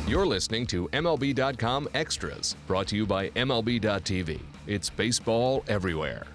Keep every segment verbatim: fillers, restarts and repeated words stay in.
You're listening to M L B dot com Extras, brought to you by M L B dot T V. It's baseball everywhere.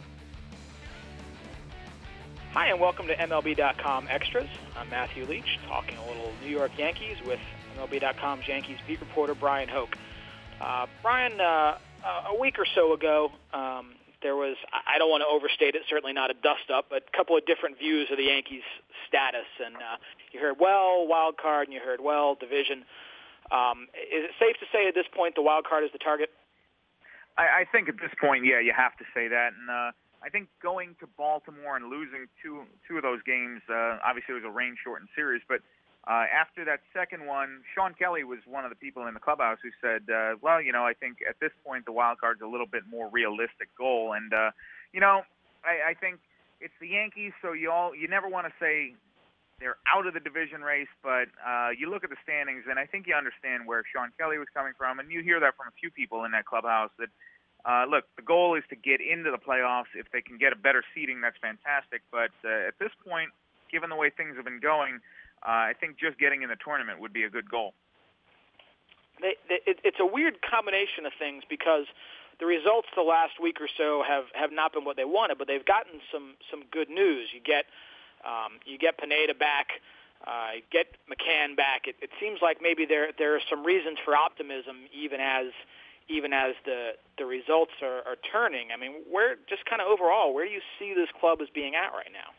Hi, and welcome to M L B dot com Extras. I'm Matthew Leach, talking a little New York Yankees with M L B dot com's Yankees beat reporter Brian Hoke. Uh, Brian, uh, a week or so ago, um, there was, I don't want to overstate it, certainly not a dust-up, but a couple of different views of the Yankees' status. And uh, you heard, well, wild card, and you heard, well, division. Um, is it safe to say at this point the wild card is the target? I, I think at this point, yeah, you have to say that. And uh, I think going to Baltimore and losing two two of those games, uh, obviously it was a rain-shortened series, but uh, after that second one, Sean Kelly was one of the people in the clubhouse who said, uh, well, you know, I think at this point the wild card's a little bit more realistic goal. And, uh, you know, I, I think it's the Yankees, so you all you never want to say they're out of the division race, but uh, you look at the standings, and I think you understand where Sean Kelly was coming from, and you hear that from a few people in that clubhouse that, uh, look, the goal is to get into the playoffs. If they can get a better seeding, that's fantastic. But uh, at this point, given the way things have been going, uh, I think just getting in the tournament would be a good goal. They, they, it, it's a weird combination of things because the results the last week or so have, have not been what they wanted, but they've gotten some, some good news. You get Um, you get Pineda back, uh, you get McCann back. It, it seems like maybe there there are some reasons for optimism, even as even as the the results are, are turning. I mean, where just kind of overall, where do you see this club as being at right now?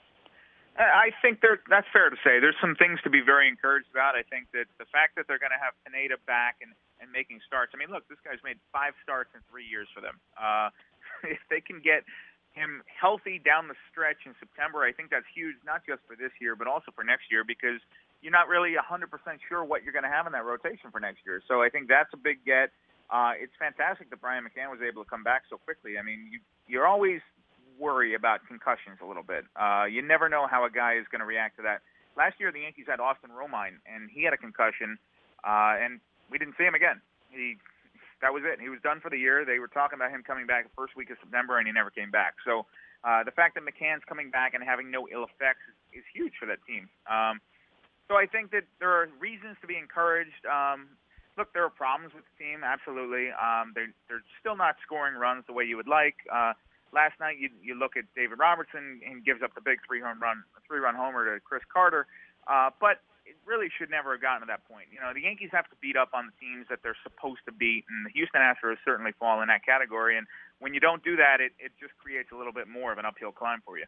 I think there, that's fair to say. There's some things to be very encouraged about. I think that the fact that they're going to have Pineda back and, and making starts. I mean, look, this guy's made five starts in three years for them. Uh, if they can get him healthy down the stretch in September, I think that's huge, not just for this year, but also for next year, because you're not really one hundred percent sure what you're going to have in that rotation for next year. So I think that's a big get. Uh, it's fantastic that Brian McCann was able to come back so quickly. I mean, you, you're always worry about concussions a little bit. Uh, you never know how a guy is going to react to that. Last year, the Yankees had Austin Romine, and he had a concussion, uh, and we didn't see him again. He That was it. He was done for the year. They were talking about him coming back the first week of September, and he never came back. So uh, the fact that McCann's coming back and having no ill effects is, is huge for that team. Um, so I think that there are reasons to be encouraged. Um, look, there are problems with the team, absolutely. Um, they're, they're still not scoring runs the way you would like. Uh, last night, you, you look at David Robertson, and gives up the big three-home run, three-run homer to Chris Carter. Uh, but it really should never have gotten to that point. You know, the Yankees have to beat up on the teams that they're supposed to beat, and the Houston Astros certainly fall in that category. And when you don't do that, it, it just creates a little bit more of an uphill climb for you.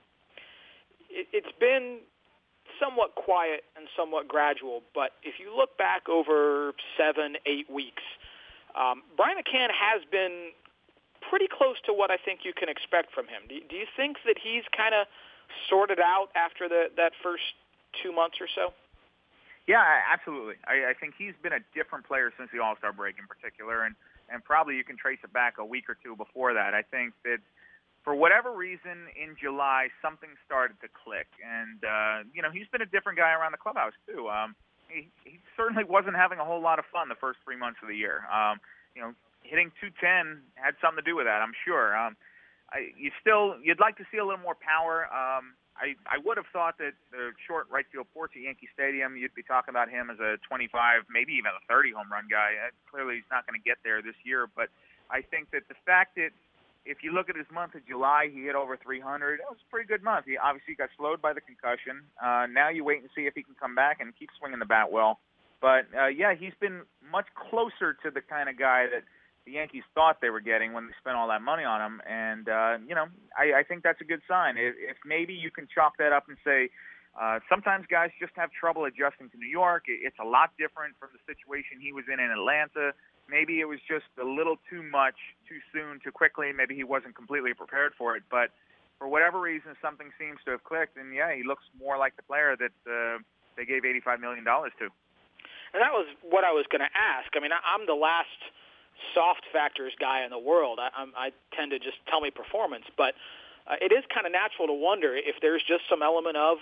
It, it's been somewhat quiet and somewhat gradual, but if you look back over seven, eight weeks, um, Brian McCann has been pretty close to what I think you can expect from him. Do, do you think that he's kind of sorted out after the, that first two months or so? Yeah, absolutely. I, I think he's been a different player since the All-Star break in particular, and, and probably you can trace it back a week or two before that. I think that for whatever reason in July, something started to click, and, uh, you know, he's been a different guy around the clubhouse, too. Um, he, he certainly wasn't having a whole lot of fun the first three months of the year. Um, you know, hitting two ten had something to do with that, I'm sure. Um, I, you still, you'd like to see a little more power. Um, I, I would have thought that the short right field porch at Yankee Stadium, you'd be talking about him as a twenty-five, maybe even a thirty home run guy. Uh, clearly he's not going to get there this year, but I think that the fact that if you look at his month of July, he hit over three hundred. It was a pretty good month. He obviously got slowed by the concussion. Uh, now you wait and see if he can come back and keep swinging the bat well. But, uh, yeah, he's been much closer to the kind of guy that the Yankees thought they were getting when they spent all that money on him. And, uh, you know, I, I think that's a good sign. If, if maybe you can chalk that up and say uh, sometimes guys just have trouble adjusting to New York. It's a lot different from the situation he was in in Atlanta. Maybe it was just a little too much, too soon, too quickly. Maybe he wasn't completely prepared for it. But for whatever reason, something seems to have clicked. And, yeah, he looks more like the player that uh, they gave eighty-five million dollars to. And that was what I was going to ask. I mean, I'm the last soft factors guy in the world. I, I'm, I tend to just tell me performance. But uh, it is kind of natural to wonder if there's just some element of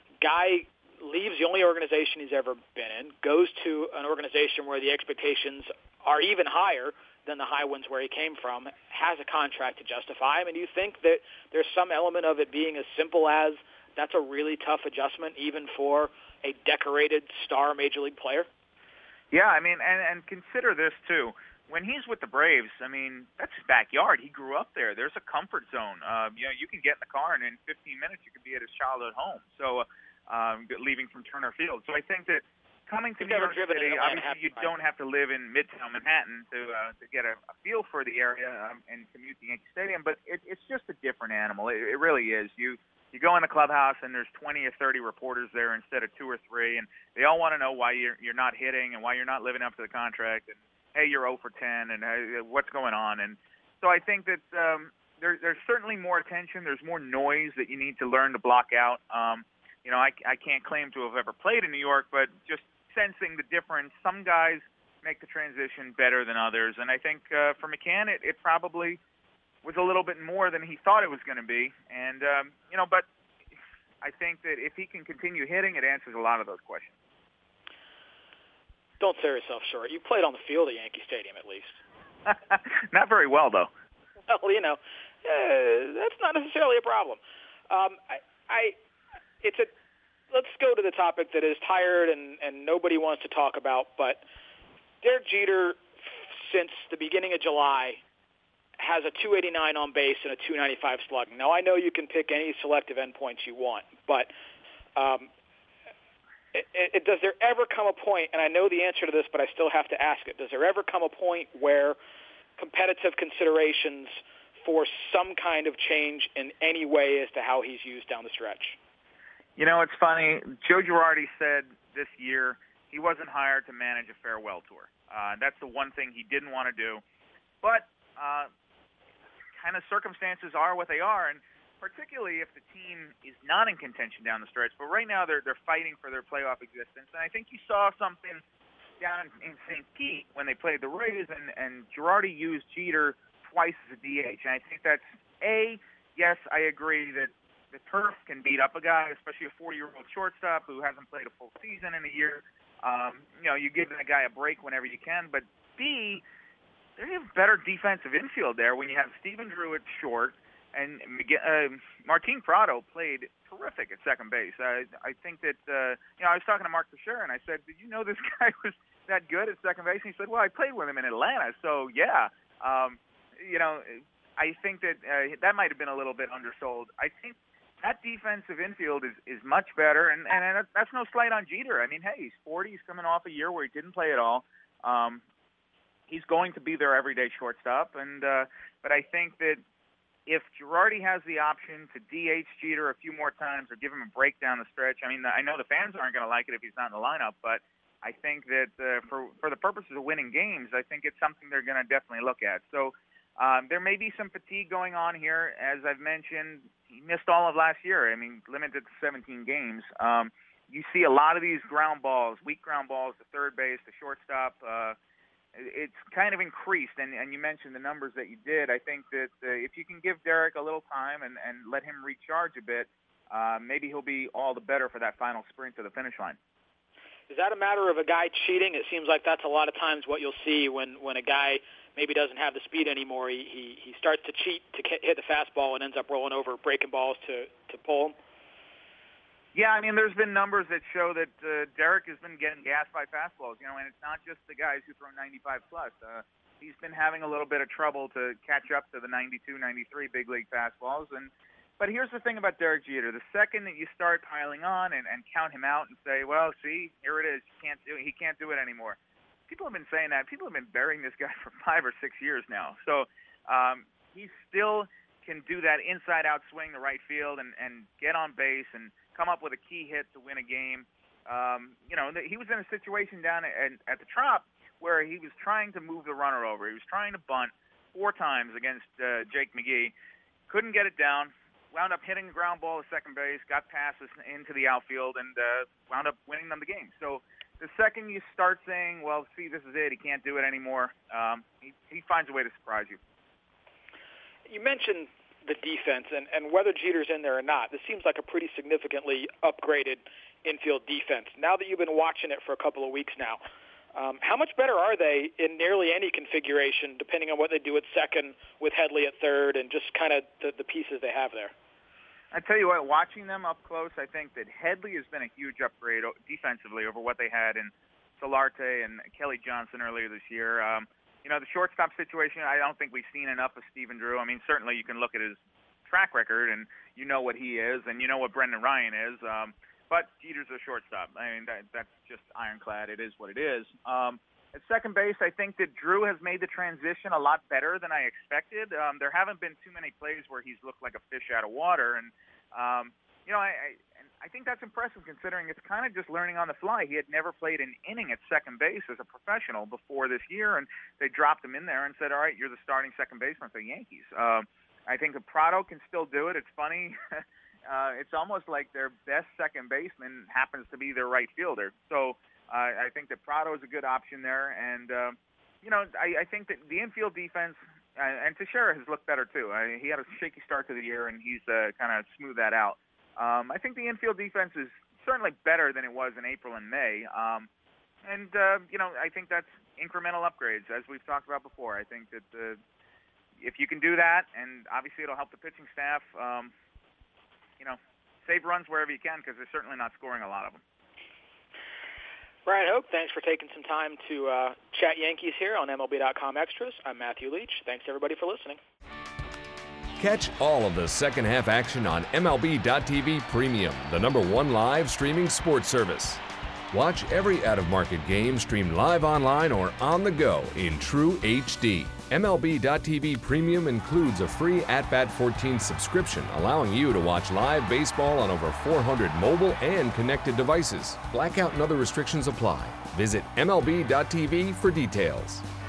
guy leaves the only organization he's ever been in, goes to an organization where the expectations are even higher than the high ones where he came from, has a contract to justify him. And do you think that there's some element of it being as simple as that's a really tough adjustment even for a decorated star major league player? Yeah, I mean, and, and consider this, too. When he's with the Braves, I mean, that's his backyard. He grew up there. There's a comfort zone. Um, you know, you can get in the car, and in fifteen minutes you could be at his childhood home. So, um, leaving from Turner Field. So I think that coming to You've New never York driven City, in Atlanta, obviously you have you? don't have to live in Midtown Manhattan to uh, to get a, a feel for the area um, and commute to Yankee Stadium. But it, it's just a different animal. It, it really is. You you go in the clubhouse and there's twenty or thirty reporters there instead of two or three, and they all want to know why you're you're not hitting and why you're not living up to the contract, and hey, you're oh for ten, and uh, what's going on. And so I think that um, there, there's certainly more attention. There's more noise that you need to learn to block out. Um, you know, I, I can't claim to have ever played in New York, but just sensing the difference. Some guys make the transition better than others, and I think uh, for McCann, it, it probably was a little bit more than he thought it was going to be. And, um, you know, but I think that if he can continue hitting, it answers a lot of those questions. Don't sell yourself short. You played on the field at Yankee Stadium, at least. Not very well, though. Well, you know, uh, that's not necessarily a problem. Um, I, I, it's a. Let's go to the topic that is tired and, and nobody wants to talk about. But Derek Jeter, since the beginning of July, has a two eighty-nine on base and a two ninety-five slugging. Now, I know you can pick any selective endpoints you want, but um, It, it, does there ever come a point, and I know the answer to this, but I still have to ask it, does there ever come a point where competitive considerations for some kind of change in any way as to how he's used down the stretch? You know, it's funny. Joe Girardi said this year he wasn't hired to manage a farewell tour. Uh, that's the one thing he didn't want to do. But uh, kind of circumstances are what they are, and particularly if the team is not in contention down the stretch. But right now they're they're fighting for their playoff existence. And I think you saw something down in, in Saint Pete when they played the Rays, and, and Girardi used Jeter twice as a D H. And I think that's, A, yes, I agree that the turf can beat up a guy, especially a forty-year-old shortstop who hasn't played a full season in a year. Um, you know, you give that guy a break whenever you can. But, B, they have better defensive infield there when you have Stephen Drew at short, and uh, Martin Prado played terrific at second base. I, I think that, uh, you know, I was talking to Mark Teixeira, and I said, did you know this guy was that good at second base? And he said, well, I played with him in Atlanta, so yeah. Um, you know, I think that uh, that might have been a little bit undersold. I think that defensive infield is, is much better, and, and that's no slight on Jeter. I mean, hey, he's forty. He's coming off a year where he didn't play at all. Um, he's going to be their everyday shortstop, and uh, but I think that if Girardi has the option to D H Jeter a few more times or give him a break down the stretch, I mean, I know the fans aren't going to like it if he's not in the lineup, but I think that uh, for for the purposes of winning games, I think it's something they're going to definitely look at. So um, there may be some fatigue going on here. As I've mentioned, he missed all of last year. I mean, limited to seventeen games. Um, you see a lot of these ground balls, weak ground balls to third base, to shortstop. Uh, it's kind of increased, and, and you mentioned the numbers that you did. I think that uh, if you can give Derek a little time and, and let him recharge a bit, uh, maybe he'll be all the better for that final sprint to the finish line. Is that a matter of a guy cheating? It seems like that's a lot of times what you'll see when, when a guy maybe doesn't have the speed anymore. He, he, he starts to cheat to hit the fastball and ends up rolling over, breaking balls to, to pull him. Yeah, I mean, there's been numbers that show that uh, Derek has been getting gassed by fastballs, you know, and it's not just the guys who throw ninety-five plus. Uh, he's been having a little bit of trouble to catch up to the ninety-two, ninety-three big league fastballs. And but here's the thing about Derek Jeter: the second that you start piling on and, and count him out and say, "Well, see, here it is. He can't do it. He can't do it anymore." People have been saying that. People have been burying this guy for five or six years now. So um, he still can do that inside-out swing to right field and, and get on base and come up with a key hit to win a game. Um, you know, he was in a situation down at, at the Trop where he was trying to move the runner over. He was trying to bunt four times against uh, Jake McGee. Couldn't get it down. Wound up hitting the ground ball to second base, got passes into the outfield, and uh, wound up winning them the game. So the second you start saying, well, see, this is it, he can't do it anymore, um, he, he finds a way to surprise you. You mentioned the defense, and, and whether Jeter's in there or not, this seems like a pretty significantly upgraded infield defense. Now that you've been watching it for a couple of weeks now, um, how much better are they in nearly any configuration, depending on what they do at second with Headley at third and just kind of the, the pieces they have there? I tell you what, watching them up close, I think that Headley has been a huge upgrade defensively over what they had in Solarte and Kelly Johnson earlier this year. Um, you know, the shortstop situation, I don't think we've seen enough of Stephen Drew. I mean, certainly you can look at his track record and you know what he is and you know what Brendan Ryan is. Um, but Jeter's a shortstop. I mean, that, that's just ironclad. It is what it is. Um, at second base, I think that Drew has made the transition a lot better than I expected. Um, there haven't been too many plays where he's looked like a fish out of water. And, um, you know, I, I, and I think that's impressive considering it's kind of just learning on the fly. He had never played an inning at second base as a professional before this year, and they dropped him in there and said, all right, you're the starting second baseman for the Yankees. Um, I think that Prado can still do it. It's funny. Uh, it's almost like their best second baseman happens to be their right fielder. So uh, I think that Prado is a good option there. And, uh, you know, I, I think that the infield defense, uh, and Teixeira has looked better too. I, he had a shaky start to the year, and he's uh, kind of smoothed that out. Um, I think the infield defense is certainly better than it was in April and May. Um, and, uh, you know, I think that's incremental upgrades, as we've talked about before. I think that uh, if you can do that, and obviously it'll help the pitching staff, um, you know, save runs wherever you can because they're certainly not scoring a lot of them. Brian Hope, thanks for taking some time to uh, chat Yankees here on M L B dot com Extras. I'm Matthew Leach. Thanks, everybody, for listening. Catch all of the second half action on M L B dot T V Premium, the number one live streaming sports service. Watch every out-of-market game streamed live online or on the go in true H D. M L B dot T V Premium includes a free At Bat fourteen subscription, allowing you to watch live baseball on over four hundred mobile and connected devices. Blackout and other restrictions apply. Visit M L B dot T V for details.